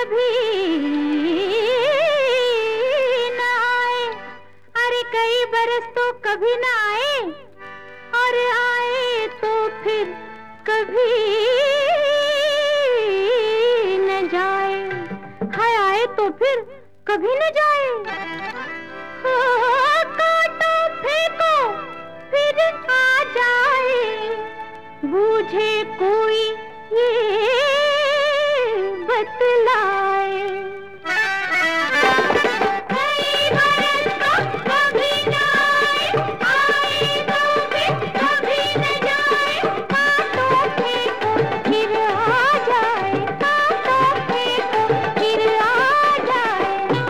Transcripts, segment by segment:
कभी ना आए, अरे कई बरस तो कभी ना आए, और आए तो फिर कभी न जाए, हाय आए तो फिर कभी न जाए। काटो फेंको फिर आ जाए, बूझे कोई ये बतलाए। कई बरस तो कभी न आए, आए तो फिर कभी न जाए, काटो फेंको फिर आ जाए, काटो फेंको फिर आ जाए।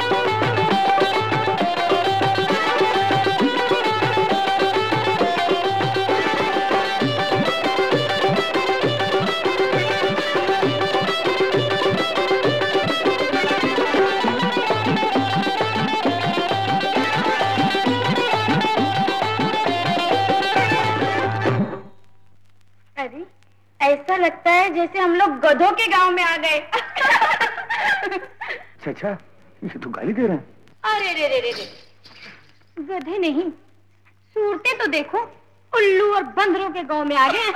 अरे ऐसा लगता है जैसे हम लोग गधों के गांव में आ गए। अच्छा, ये तो गाली दे रहे हैं। अरे रे रे रे रे, गधे नहीं, सूरतें तो देखो, उल्लू और बंदरों के गांव में आ गए।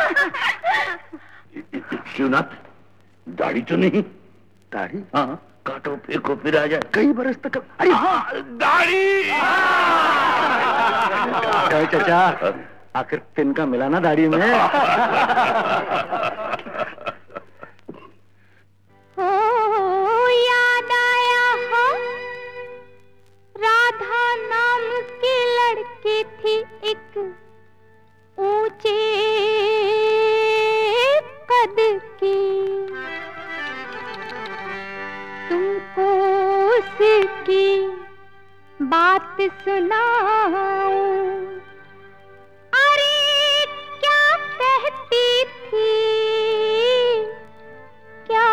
शिवनाथ, दाढ़ी तो नहीं? दाढ़ी? हाँ, काटो फेंको फिर आ जाए, कई बरस तक। अरे हाँ, दाढ़ी। चाचा, आखिर तिनका मिला ना दाढ़ी में। हो याद आया हो, राधा नाम की लड़की थी एक, ऊंचे कद की, तुमको उसकी बात सुनाऊं, अरे क्या कहती थी, क्या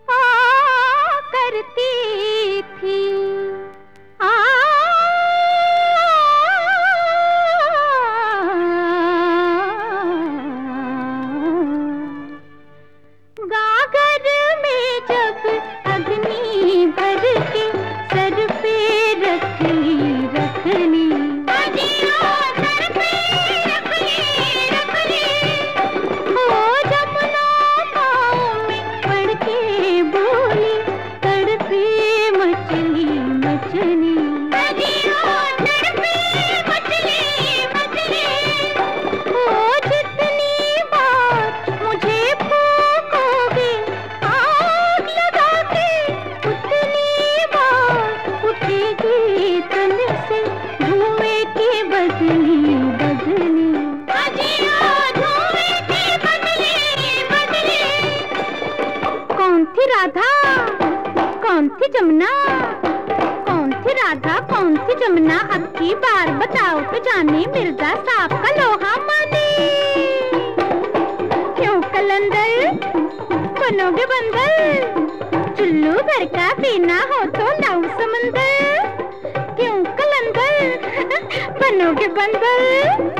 करती थी, गागर में जब अग्नि भर के सर पे रखली रखली, सर पे रखली, हो जमुना पाँव में पड़ के बोली, तड़पी मछली मछली, तड़पी मछली मछली, हो जितनी बार मुझे फूकोगे आग लगा के, उतनी बार उठेगी तन से धुएं की बदली बदली, धुएं की बदली बदली। कौन थी राधा, कौन थी जमुना, कौन थी राधा, कौन थी जमुना, अब की बार बताओ तो जाने मिर्जा साहब का लोहा माने। क्यों कलंदर बनोगे बंदर, चुल्लू भर का पीना हो तो नौ समंदर, क्यों कलंदर बनोगे बंदर।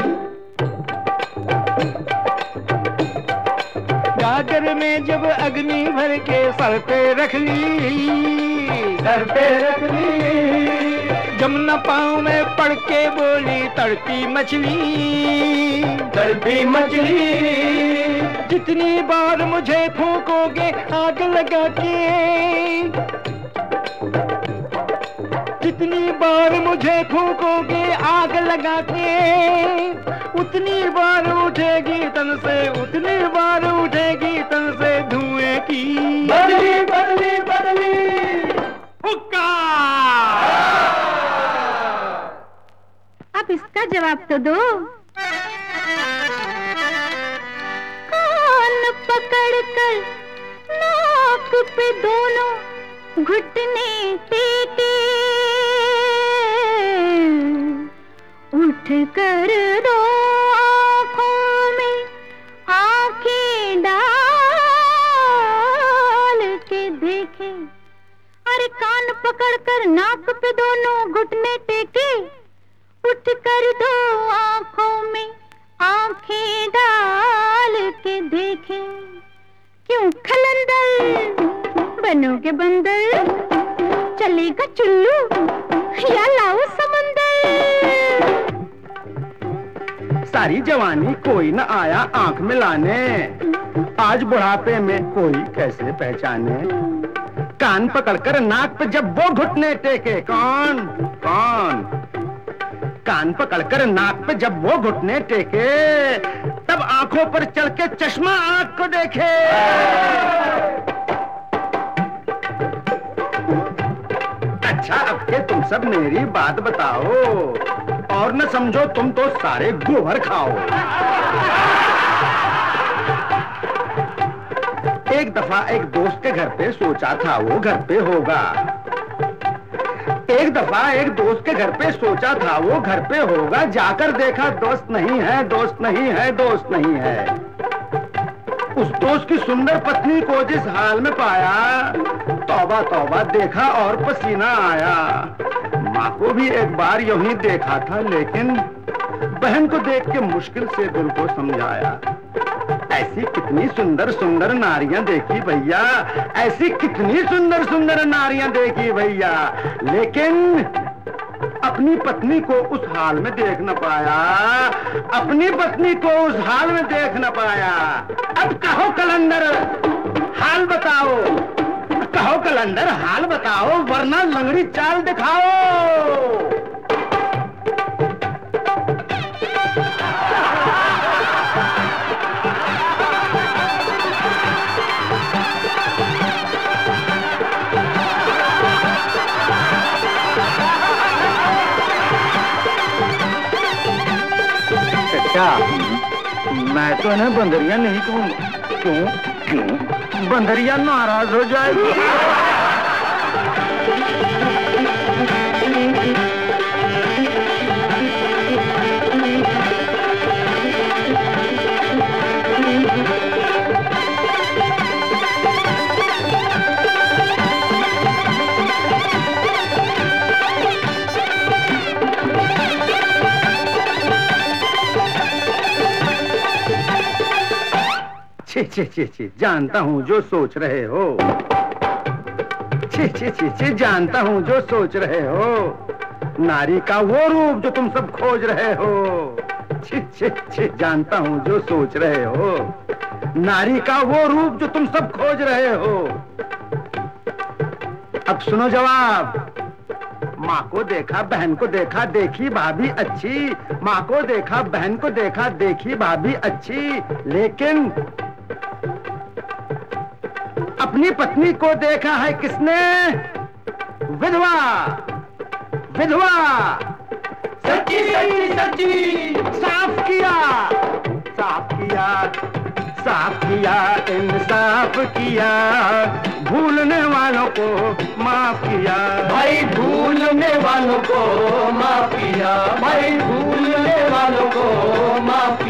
गागर में जब अग्नि भर के सर पे रख ली, सर पे रख ली, जमुना पाँव में पड़ के बोली, तड़पी मछली, तड़पी मछली, जितनी बार मुझे फूकोगे आग लगा के, जितनी बार मुझे फूकोगे आग लगा के, उतनी बार उठेगी तन से, उतनी बार उठेगी तन से धुएं की बदली बदली बदली। हुक्का! अब इसका जवाब तो दो। कान पकड़कर नाक पे दोनों घुटने टेके, उठ कर दो आँखों में आँखें डाल के देखे, अरे कान पकड़कर नाक पे दोनों घुटने टेके, उठ कर दो आँखों में आँखें डाल के देखे, क्यों खलंदर बनोगे बंदर, चलेगा चुल्लू या लाओ समंदर। सारी जवानी कोई न आया आंख में लाने, आज बुढ़ापे में कोई कैसे पहचाने। कान पकड़कर नाक पे जब वो घुटने टेके, कौन कौन? कान पकड़कर नाक पे जब वो घुटने टेके, तब आंखों पर चढ़ के चश्मा आंख को देखे। अच्छा अब के तुम सब मेरी बात बताओ, और न समझो तुम तो सारे गोबर खाओ। एक दफा एक दोस्त के घर पे सोचा था वो घर पे होगा। एक दफा एक दोस्त के घर पे सोचा था वो घर पे होगा, जाकर देखा दोस्त नहीं है, दोस्त नहीं है, दोस्त नहीं है। उस दोस्त की सुंदर पत्नी को जिस हाल में पाया, तौबा तौबा देखा और पसीना आया। माँ को भी एक बार यूं ही देखा था, लेकिन बहन को देख के मुश्किल से दिल को समझाया। ऐसी कितनी सुंदर सुंदर नारियां देखी भैया, ऐसी कितनी सुंदर सुंदर नारियां देखी भैया, लेकिन अपनी पत्नी को उस हाल में देख न पाया, अपनी पत्नी को उस हाल में देख न पाया। अब कहो कलंदर हाल बताओ, कहो कलंदर हाल बताओ, वरना लंगड़ी चाल दिखाओ। क्या मैं तो इन्हें बंदरिया नहीं कहूँगा। क्यों क्यों? बंदरिया नाराज हो जाएगी। छी जानता हूँ जो सोच रहे हो, छी जानता हूँ जो सोच रहे हो, नारी का वो रूप जो तुम सब खोज रहे हो। छी जानता हूँ जो सोच रहे हो, नारी का वो रूप जो तुम सब खोज रहे हो। अब सुनो जवाब। माँ को देखा, बहन को देखा, देखी भाभी अच्छी। माँ को देखा, बहन को देखा, देखी भाभी अच्छी, लेकिन अपनी पत्नी को देखा है किसने? विधवा, विधवा। सच्ची सच्ची सच्ची। साफ किया, साफ किया, साफ किया, इंसाफ किया, भूलने वालों को माफ किया। भाई भूलने वालों को माफ किया, भाई भूलने वालों को माफ